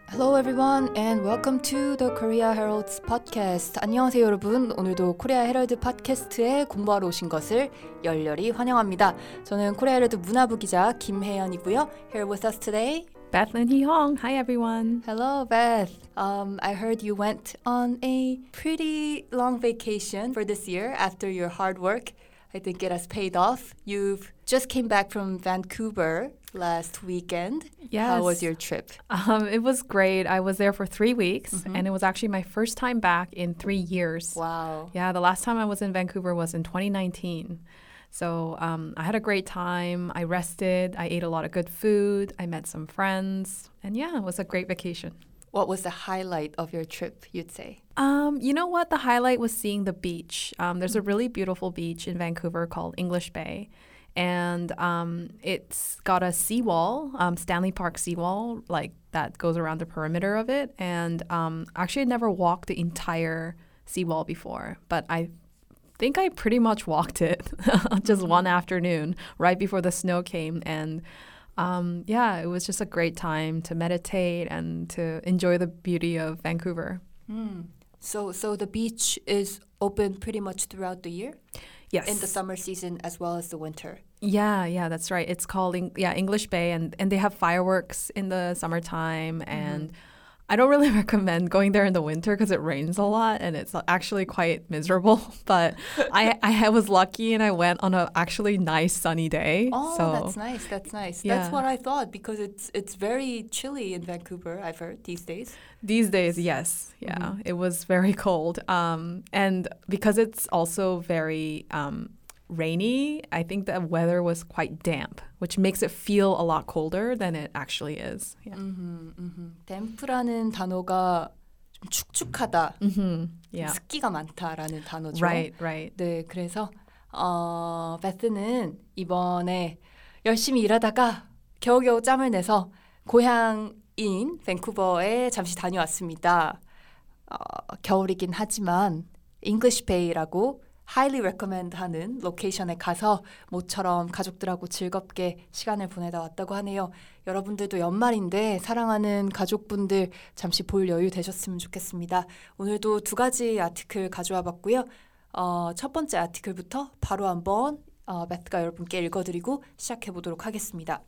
Hello everyone and welcome to the Korea Herald's podcast. 안녕하세요 여러분. 오늘도 코리아 헤럴드 팟캐스트에 공부하러 오신 것을 열렬히 환영합니다. 저는 코리아 헤럴드 문화부 기자 김혜연이고요. Here with us today, Bethlyn Hee-hong. Hi, everyone. Hello Beth. I heard you went on a pretty long vacation for this year after your hard work. I think it has paid off. You've just came back from Vancouver last weekend. Yes. How was your trip? It was great. I was there for 3 weeks, and it was actually my first time back in 3 years. Wow. Yeah, the last time I was in Vancouver was in 2019. So I had a great time. I rested. I ate a lot of good food. I met some friends. And yeah, it was a great vacation. What was the highlight of your trip, you'd say? You know what? The highlight was seeing the beach. There's a really beautiful beach in Vancouver called English Bay. And it's got a seawall, Stanley Park seawall, like that goes around the perimeter of it. And actually, I never walked the entire seawall before, but I think I pretty much walked it just one afternoon right before the snow came. And yeah, it was just a great time to meditate and to enjoy the beauty of Vancouver. So the beach is open pretty much throughout the year? Yes. In the summer season as well as the winter? Yeah, that's right. It's called English Bay, and they have fireworks in the summertime. And I don't really recommend going there in the winter because it rains a lot and it's actually quite miserable. But I was lucky and I went on a actually nice sunny day. Oh, so, that's nice. That's nice. Yeah. That's what I thought because it's very chilly in Vancouver, I've heard, these days. These days, yes. Yeah, it was very cold. And because it's also very rainy, I think the weather was quite damp, which makes it feel a lot colder than it actually is. Yeah. 댐프라는 단어가 좀 축축하다, Yeah. 습기가 많다라는 단어죠. Right. 네, 그래서 베스는 이번에 열심히 일하다가 겨우겨우 짬을 내서 고향인 밴쿠버에 잠시 다녀왔습니다. 겨울이긴 하지만 English Bay라고 highly recommend 하는 로케이션에 가서 모처럼 가족들하고 즐겁게 시간을 보내다 왔다고 하네요. 여러분들도 연말인데 사랑하는 가족분들 잠시 볼 여유 되셨으면 좋겠습니다. 오늘도 2가지 아티클 가져와 봤고요. 첫 번째 아티클부터 바로 한번 베트가 여러분께 읽어드리고 시작해보도록 하겠습니다.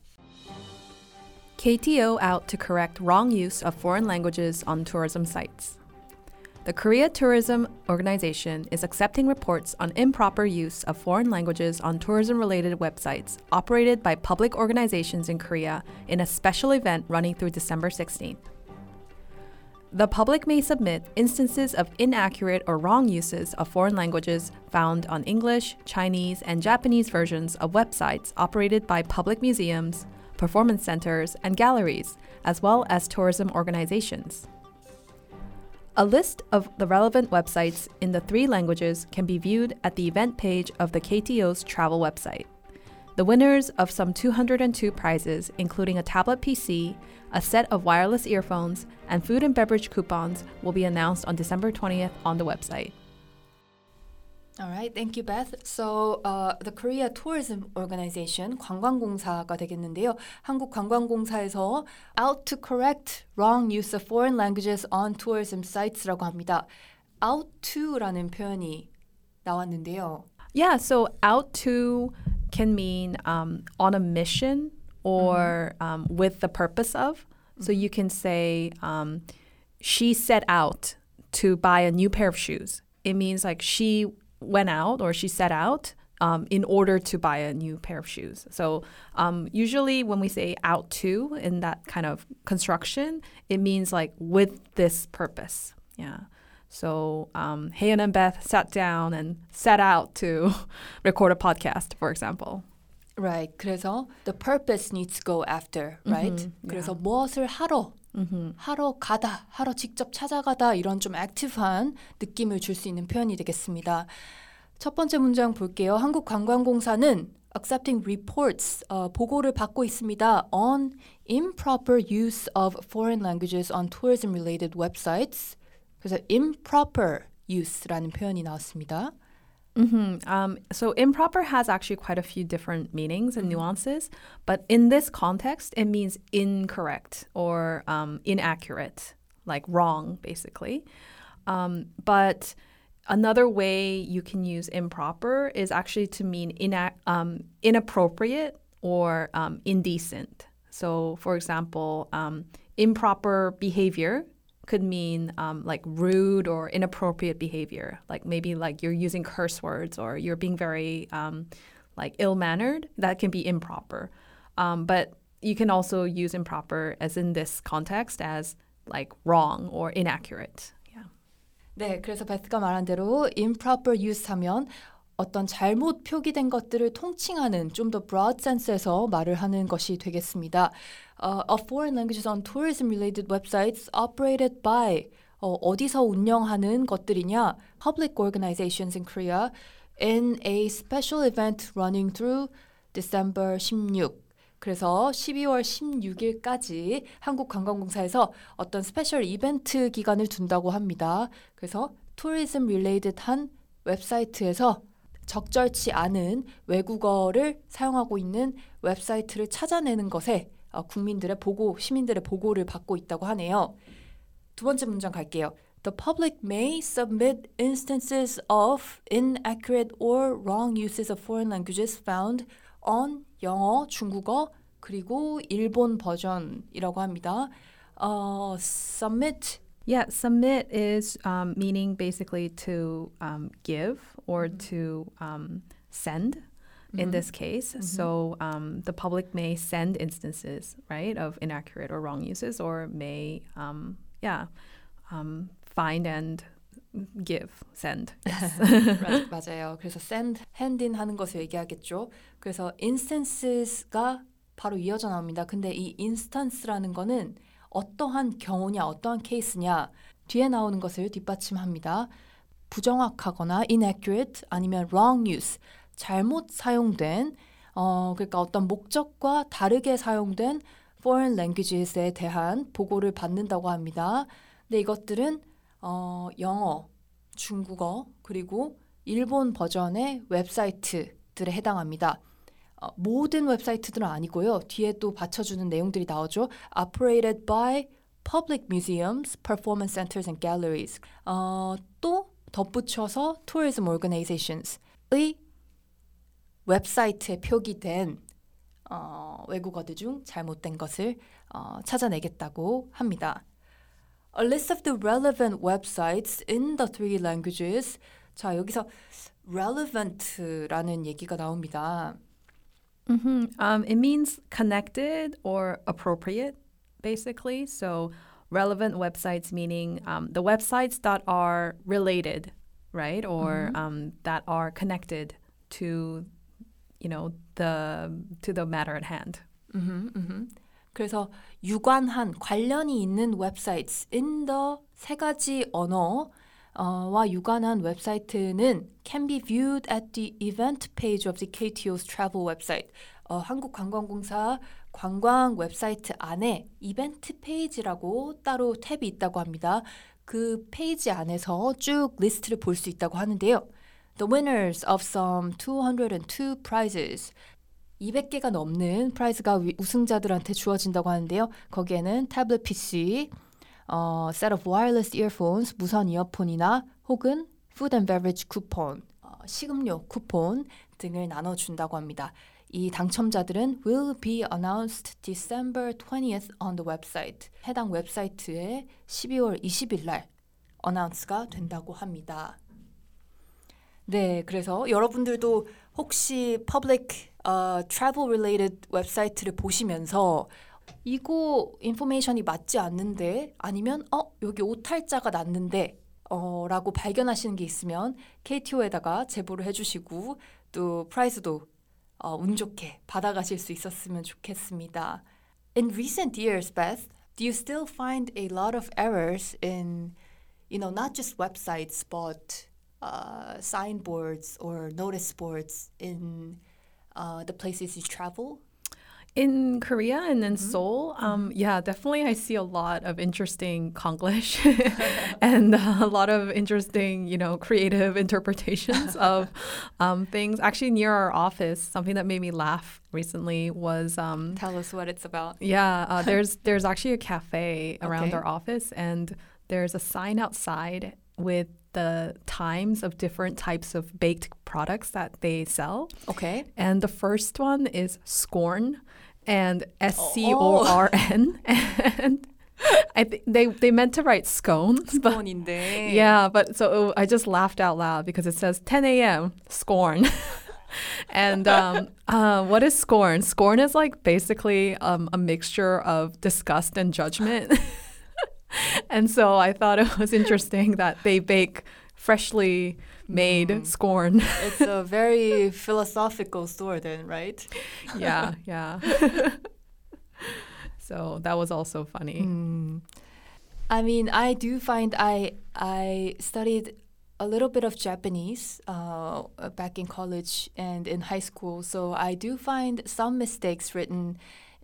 KTO out to correct wrong use of foreign languages on tourism sites. The Korea Tourism Organization is accepting reports on improper use of foreign languages on tourism-related websites operated by public organizations in Korea in a special event running through December 16th. The public may submit instances of inaccurate or wrong uses of foreign languages found on English, Chinese, and Japanese versions of websites operated by public museums, performance centers, and galleries, as well as tourism organizations. A list of the relevant websites in the 3 languages can be viewed at the event page of the KTO's travel website. The winners of some 202 prizes, including a tablet PC, a set of wireless earphones, and food and beverage coupons, will be announced on December 20th on the website. All right, thank you, Beth. So, the Korea Tourism Organization, 관광공사가 되겠는데요. 한국관광공사에서 out to correct wrong use of foreign languages on tourism sites라고 합니다. out to라는 표현이 나왔는데요. Yeah, so out to can mean on a mission or with the purpose of. So you can say she set out to buy a new pair of shoes. It means like she went out or she set out in order to buy a new pair of shoes. So usually when we say out to in that kind of construction, it means like with this purpose. Yeah. So Haeyeon and Beth sat down and set out to record a podcast, for example. Right. 그래서 the purpose needs to go after, right? 그래서 무엇을 하러 가다, 하러 직접 찾아가다 이런 좀 액티브한 느낌을 줄 수 있는 표현이 되겠습니다. 첫 번째 문장 볼게요. 한국관광공사는 accepting reports, 보고를 받고 있습니다. on improper use of foreign languages on tourism-related websites. 그래서 improper use라는 표현이 나왔습니다. So improper has actually quite a few different meanings and nuances, but in this context, it means incorrect or inaccurate, like wrong, basically. But another way you can use improper is actually to mean inappropriate or indecent. So, for example, improper behavior could mean like rude or inappropriate behavior, like maybe like you're using curse words or you're being very like ill-mannered. That can be improper. But you can also use improper as in this context as like wrong or inaccurate. Yeah. 네, 그래서 베스가 말한 대로 improper use 하면 어떤 잘못 표기된 것들을 통칭하는 좀 더 broad sense에서 말을 하는 것이 되겠습니다. Of foreign languages on tourism-related websites operated by 어디서 운영하는 것들이냐? Public organizations in Korea in a special event running through December 16. 그래서 12월 16일까지 한국관광공사에서 어떤 스페셜 이벤트 기간을 둔다고 합니다. 그래서 tourism related 한 웹사이트에서 적절치 않은 외국어를 사용하고 있는 웹사이트를 찾아내는 것에 국민들의 보고, 시민들의 보고를 받고 있다고 하네요. 두 번째 문장 갈게요. The public may submit instances of inaccurate or wrong uses of foreign languages found on 영어, 중국어, 그리고 일본 버전이라고 합니다. Submit. Yeah, submit is meaning basically to give or to send in this case. So the public may send instances, right, of inaccurate or wrong uses or may, find and give, send. Yes. 맞아요. 그래서 send, hand in 하는 것을 얘기하겠죠. 그래서 instances가 바로 이어져 나옵니다. 근데 이 instance라는 거는 어떠한 경우냐, 어떠한 케이스냐 뒤에 나오는 것을 뒷받침합니다. 부정확하거나 inaccurate 아니면 wrong use, 잘못 사용된 그러니까 어떤 목적과 다르게 사용된 foreign languages에 대한 보고를 받는다고 합니다. 근데 이것들은 영어, 중국어 그리고 일본 버전의 웹사이트들에 해당합니다. 모든 웹사이트들은 아니고요. 뒤에 또 받쳐주는 내용들이 나오죠. Operated by public museums, performance centers and galleries. 또 덧붙여서 tourism organisations의 웹사이트에 표기된 외국어들 중 잘못된 것을 찾아내겠다고 합니다. A list of the relevant websites in the three languages. 자, 여기서 relevant라는 얘기가 나옵니다. It means connected or appropriate, basically. So relevant websites meaning the websites that are related, right? Or that are connected to, the matter at hand. 그래서 유관한 관련이 있는 웹사이트 in the 세 가지 언어와 유관한 웹사이트는 can be viewed at the event page of the KTO's travel website. 한국관광공사 관광 웹사이트 안에 이벤트 페이지라고 따로 탭이 있다고 합니다. 그 페이지 안에서 쭉 리스트를 볼 수 있다고 하는데요. The winners of some 202 prizes. 200개가 넘는 프라이즈가 우승자들한테 주어진다고 하는데요. 거기에는 태블릿 PC, set of wireless earphones, 무선 이어폰이나 혹은 food and beverage 쿠폰, 식음료 쿠폰 등을 나눠준다고 합니다. 이 당첨자들은 will be announced December 20th on the website. 해당 웹사이트에 12월 20일 날 announce가 된다고 합니다. 네, 그래서 여러분들도 혹시 public travel related 웹사이트를 보시면서 이거 인포메이션이 맞지 않는데 아니면 여기 오탈자가 났는데 라고 발견하시는 게 있으면 KTO에다가 제보를 해주시고 또 프라이즈도 운 좋게 받아가실 수 있었으면 좋겠습니다. In recent years, Beth, do you still find a lot of errors in, not just websites but signboards or notice boards in the places you travel? In Korea and in Seoul, yeah, definitely I see a lot of interesting Konglish and a lot of interesting, creative interpretations of things. Actually, near our office, something that made me laugh recently was Tell us what it's about. yeah, there's actually a cafe around Okay. our office, and there's a sign outside with the times of different types of baked products that they sell. Okay. And the first one is scorn and SCORN. And I think they meant to write scones, but 스콘인데. yeah, but so I just laughed out loud because it says 10 a.m. scorn. And what is scorn? Scorn is like basically a mixture of disgust and judgment. And so I thought it was interesting that they bake freshly made scorn. It's a very philosophical store then, right? Yeah, yeah. So that was also funny. I mean, I do find I studied a little bit of Japanese back in college and in high school, so I do find some mistakes written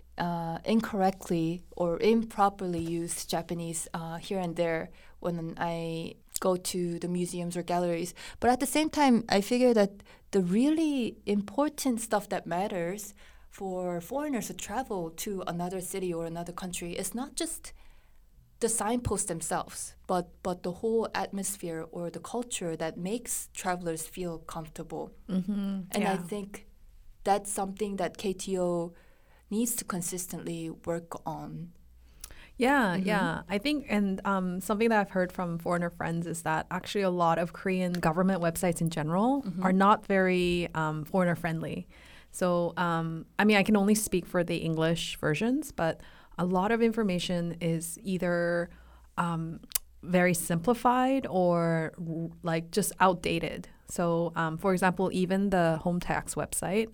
incorrectly or improperly used Japanese here and there when I go to the museums or galleries. But at the same time, I figure that the really important stuff that matters for foreigners to travel to another city or another country is not just the signposts themselves, but the whole atmosphere or the culture that makes travelers feel comfortable. And I Yeah. think that's something that KTO needs to consistently work on. Yeah, yeah. I think, and something that I've heard from foreigner friends is that actually a lot of Korean government websites in general are not very foreigner friendly. So, I mean, I can only speak for the English versions, but a lot of information is either very simplified or like just outdated. So, for example, even the home tax website,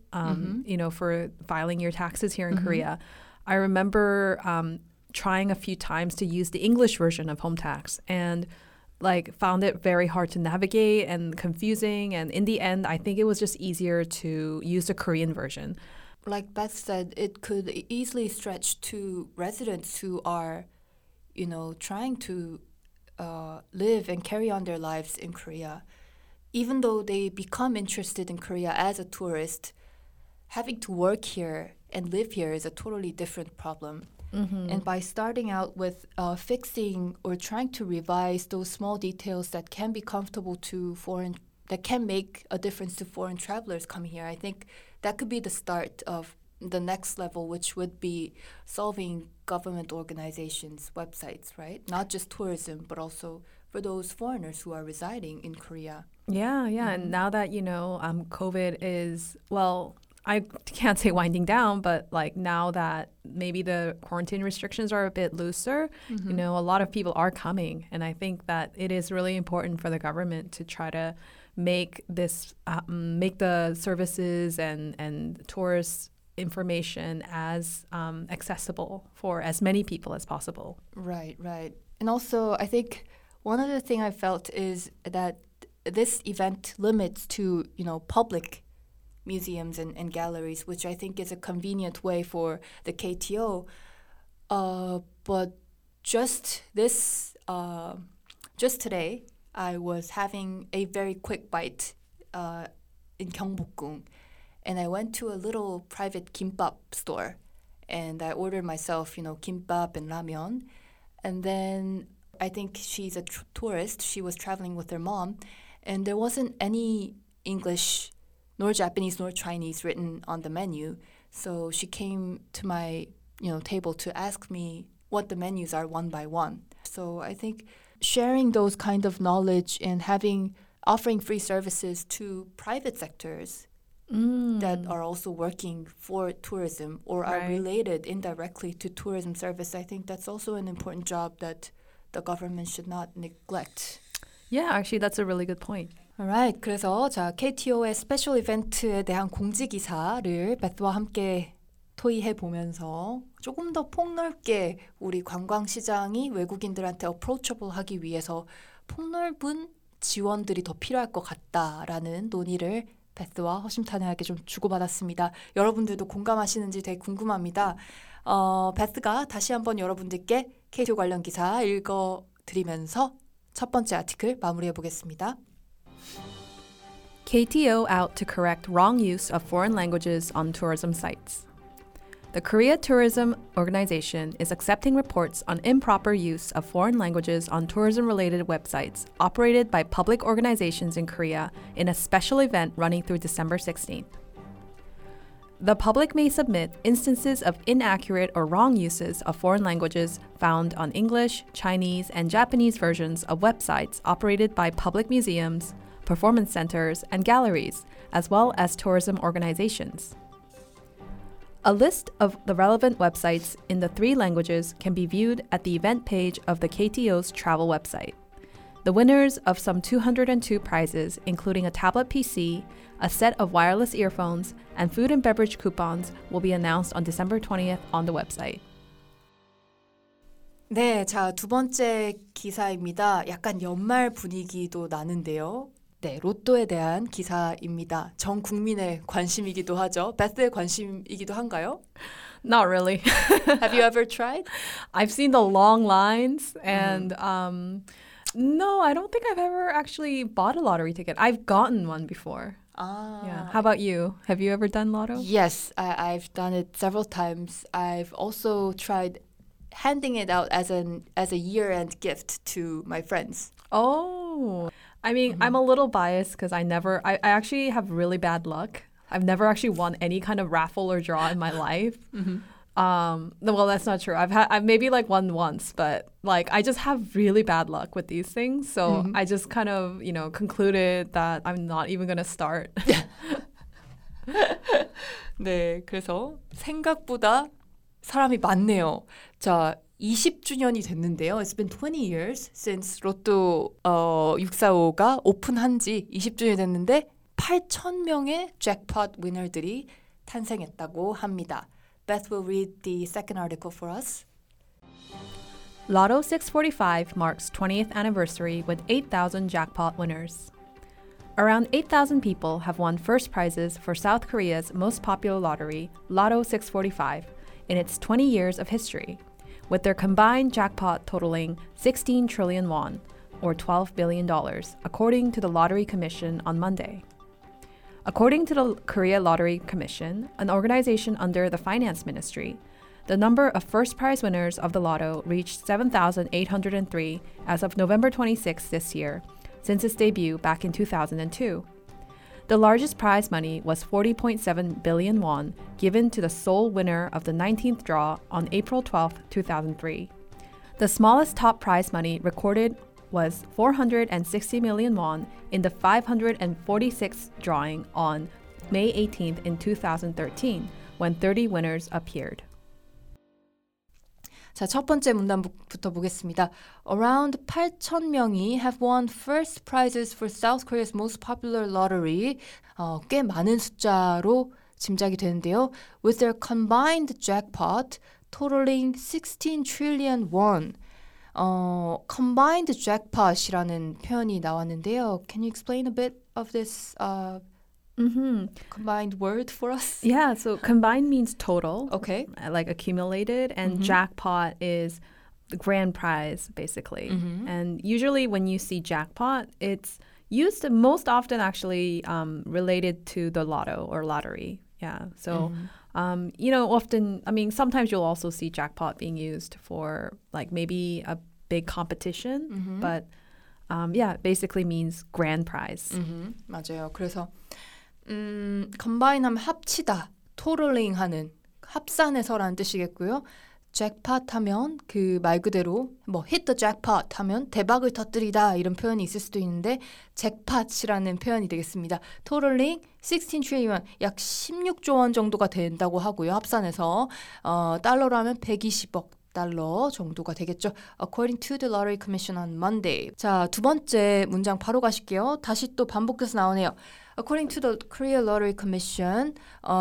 for filing your taxes here in Korea, I remember trying a few times to use the English version of home tax and like found it very hard to navigate and confusing. And in the end, I think it was just easier to use the Korean version. Like Beth said, it could easily stretch to residents who are, trying to live and carry on their lives in Korea. Even though they become interested in Korea as a tourist, having to work here and live here is a totally different problem. And by starting out with fixing or trying to revise those small details that can be comfortable to that can make a difference to foreign travelers coming here, I think that could be the start of the next level, which would be solving government organizations' websites, right? Not just tourism, but also for those foreigners who are residing in Korea. Yeah, yeah. And now that, COVID is, well, I can't say winding down, but like now that maybe the quarantine restrictions are a bit looser, a lot of people are coming. And I think that it is really important for the government to try to make this, make the services and tourist information as accessible for as many people as possible. Right, right. And also, I think one other thing I felt is that this event limits to, public museums and galleries, which I think is a convenient way for the KTO. But just today, I was having a very quick bite in Gyeongbokgung, and I went to a little private kimbap store, and I ordered myself, kimbap and ramyeon, and then I think she's a tourist. She was traveling with her mom, and there wasn't any English nor Japanese nor Chinese written on the menu. So she came to my table to ask me what the menus are one by one. So I think sharing those kind of knowledge and offering free services to private sectors that are also working for tourism or are related indirectly to tourism service, I think that's also an important job that the government should not neglect. Yeah, actually, that's a really good point. Alright, 그래서 KTO의 스페셜 이벤트에 대한 공지기사를 베스와 함께 토의해 보면서 조금 더 폭넓게 우리 관광시장이 외국인들한테 어프로처블하기 위해서 폭넓은 지원들이 더 필요할 것 같다라는 논의를 베스와 허심탄회하게 좀 주고받았습니다. 여러분들도 공감하시는지 되게 궁금합니다. 베스가 다시 한번 여러분들께 KTO 관련 기사 읽어드리면서 첫 번째 아티클 마무리해 보겠습니다. KTO out to correct wrong use of foreign languages on tourism sites. The Korea Tourism Organization is accepting reports on improper use of foreign languages on tourism-related websites operated by public organizations in Korea in a special event running through December 16th. The public may submit instances of inaccurate or wrong uses of foreign languages found on English, Chinese, and Japanese versions of websites operated by public museums, performance centers, and galleries, as well as tourism organizations. A list of the relevant websites in the 3 languages can be viewed at the event page of the KTO's travel website. The winners of some 202 prizes, including a tablet PC, a set of wireless earphones, and food and beverage coupons, will be announced on December 20th on the website. 네, 자, 두 번째 기사입니다. 약간 연말 분위기도 나는데요. 네, 로또에 대한 기사입니다. 전 국민의 관심이기도 하죠. 베스의 관심이기도 한가요? Not really. Have you ever tried? I've seen the long lines and no, I don't think I've ever actually bought a lottery ticket. I've gotten one before. Yeah. How about you? Have you ever done lotto? Yes, I've done it several times. I've also tried handing it out as a year-end gift to my friends. Oh, I mean, I'm a little biased because I actually have really bad luck. I've never actually won any kind of raffle or draw in my life. Well, that's not true. I've maybe like won once, but like I just have really bad luck with these things. So I just kind of, concluded that I'm not even going to start. 네, 그래서 생각보다 사람이 많네요. 자, 20주년이 됐는데요. It's been 20 years since 로또 645가 오픈한 지 20주년이 됐는데 8,000명의 잭팟 위너들이 탄생했다고 합니다. Beth will read the second article for us. Lotto 645 marks 20th anniversary with 8,000 jackpot winners. Around 8,000 people have won first prizes for South Korea's most popular lottery, Lotto 645, in its 20 years of history, with their combined jackpot totaling 16 trillion won, or $12 billion, according to the Lottery Commission on Monday. According to the Korea Lottery Commission, an organization under the Finance Ministry, the number of first prize winners of the lotto reached 7,803 as of November 26 this year, since its debut back in 2002. The largest prize money was 40.7 billion won, given to the sole winner of the 19th draw on April 12, 2003. The smallest top prize money recorded was 460 million won in the 546th drawing on May 18th in 2013, when 30 winners appeared. 자, 첫 번째 문단부터 보겠습니다. Around 8,000명이 have won first prizes for South Korea's most popular lottery. 꽤 많은 숫자로 짐작이 되는데요. With their combined jackpot totaling 16 trillion won. combined jackpot이라는 표현이 나왔는데요. Can you explain a bit of this combined word for us? Yeah, so combined means total. Okay. Like accumulated, and jackpot is the grand prize, basically. And usually when you see jackpot, it's used most often actually related to the lotto or lottery. Yeah, so... often, sometimes you'll also see jackpot being used for like maybe a big competition, but basically means grand prize. 맞아요. 그래서 combine 하면 합치다, totaling 하는, 합산해서라는 뜻이겠고요. jackpot 하면 그 말 그대로 hit the jackpot 하면 대박을 터뜨리다 이런 표현이 있을 수도 있는데 잭팟이라는 표현이 되겠습니다. totaling 16 trillion, 약 16조 원 정도가 된다고 하고요. 합산해서 달러로 하면 120억 달러 정도가 되겠죠. According to the Lottery Commission on Monday. 자, 두 번째 문장 바로 가실게요. 다시 또 반복해서 나오네요. According to the Korea Lottery Commission,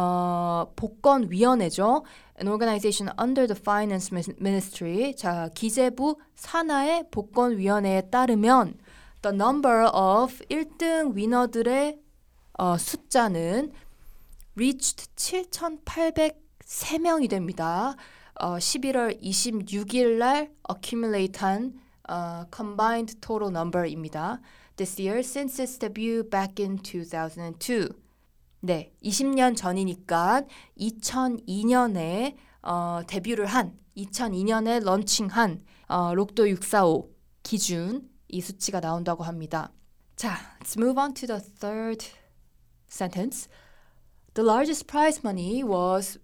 복권위원회죠. An organization under the Finance Ministry. 자, 기재부 산하의 복권위원회에 따르면 the number of 1등 위너들의 숫자는 reached 7,803명이 됩니다. 11월 26일 날 accumulate한 combined total number입니다. This year since its debut back in 2002. 네, 20년 전이니까 2002년에 데뷔를 한 2002년에 런칭한 록도 645 기준 이 수치가 나온다고 합니다. 자, let's move on to the third sentence. The largest prize money was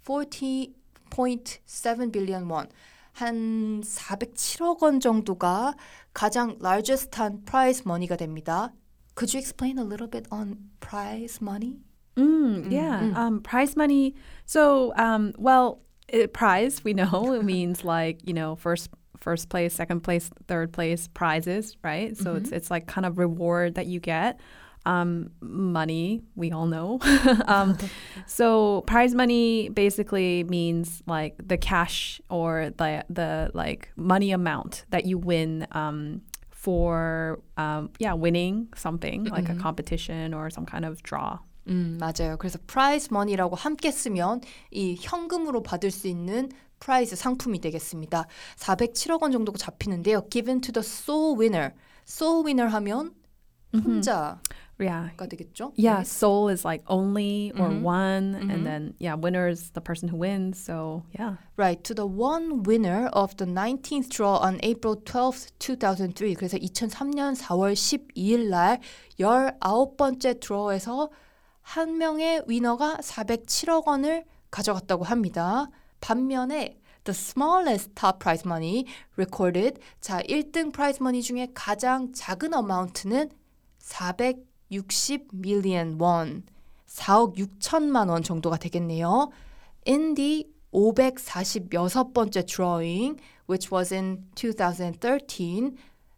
40.7 billion won. 한 407억 원 정도가 가장 largest한 prize money가 됩니다. Could you explain a little bit on prize money? Prize money. So, prize, we know, it means like, first place, second place, third place prizes, right? So it's like kind of reward that you get. Money, we all know. So prize money basically means like the cash or the like money amount that you win for winning something like a competition or some kind of draw. 맞아요. 그래서 prize money라고 함께 쓰면 이 현금으로 받을 수 있는 프라이즈 상품이 되겠습니다. 407억 원 정도가 잡히는데요. Given to the sole winner. sole winner 하면 혼자가 되겠죠? Yeah, sole is like only or one, and then winner is the person who wins. So Right, to the one winner of the 19th draw on April 12th, 2003. 그래서 2003년 4월 12일 날 19번째 드로에서 한 명의 위너가 407억 원을 가져갔다고 합니다. 반면에 the smallest top prize money recorded. 자, 1등 prize money 중에 가장 작은 어마운트는 460 million won. 4억 6천만 원 정도가 되겠네요. In the 546번째 drawing, which was in 2013,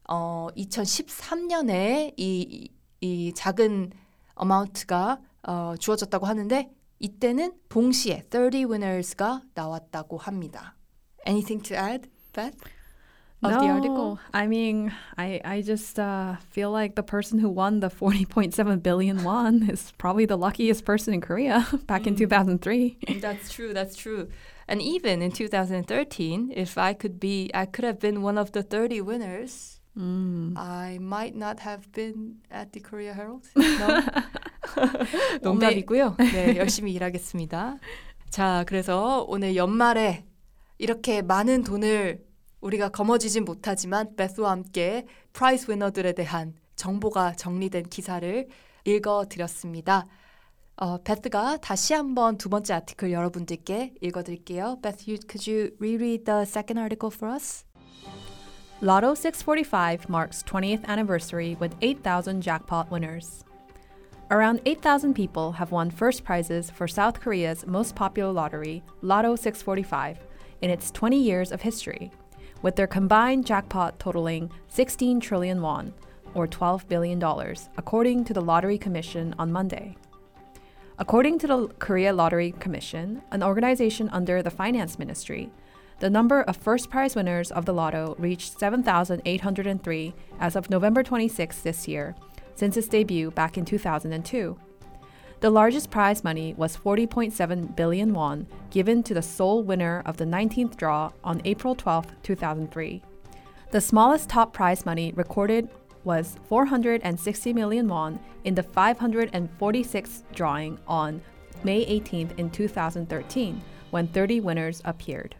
2013년에 이 작은 어마운트가 주어졌다고 하는데 이때는 동시에 30 winners가 나왔다고 합니다. Anything to add, Beth? Of the article? I mean, I just feel like the person who won the 40.7 billion won is probably the luckiest person in Korea back in 2003. That's true. And even in 2013, if I could have been one of the 30 winners. I might not have been at the Korea Herald. No? 농담이고요. 네, 열심히 일하겠습니다. 자, 그래서 오늘 연말에 이렇게 많은 돈을 우리가 거머쥐진 못하지만 베스와 함께 프라이즈 위너들에 대한 정보가 정리된 기사를 읽어드렸습니다. 베스가 다시 한번 두 번째 아티클 여러분들께 읽어드릴게요. Beth, could you reread the second article for us? Lotto 645 marks 20th anniversary with 8,000 jackpot winners. Around 8,000 people have won first prizes for South Korea's most popular lottery, Lotto 645, in its 20 years of history, with their combined jackpot totaling 16 trillion won, or $12 billion, according to the Lottery Commission on Monday. According to the Korea Lottery Commission, an organization under the Finance Ministry, the number of first prize winners of the lotto reached 7,803 as of November 26 this year, since its debut back in 2002. The largest prize money was 40.7 billion won, given to the sole winner of the 19th draw on April 12, 2003. The smallest top prize money recorded was 460 million won in the 546th drawing on May 18th in 2013, when 30 winners appeared.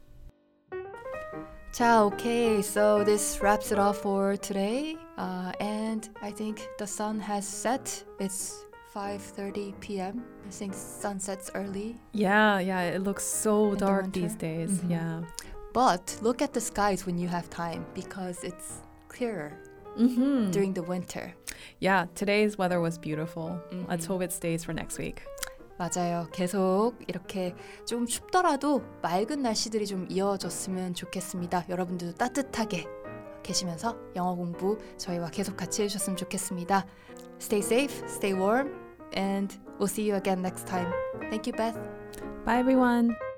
자, okay, so this wraps it up for today. And I think the sun has set. It's 5:30 p.m. I think sun sets early. Yeah, it looks so dark these days. Yeah. But look at the skies when you have time because it's clearer during the winter. Yeah, today's weather was beautiful. Let's hope it stays for next week. 맞아요. 계속 이렇게 좀 춥더라도 맑은 날씨들이 좀 이어졌으면 좋겠습니다. 여러분들도 따뜻하게 계시면서 영어 공부 저희와 계속 같이 해주셨으면 좋겠습니다. Stay safe, stay warm, and we'll see you again next time. Thank you, Beth. Bye, everyone.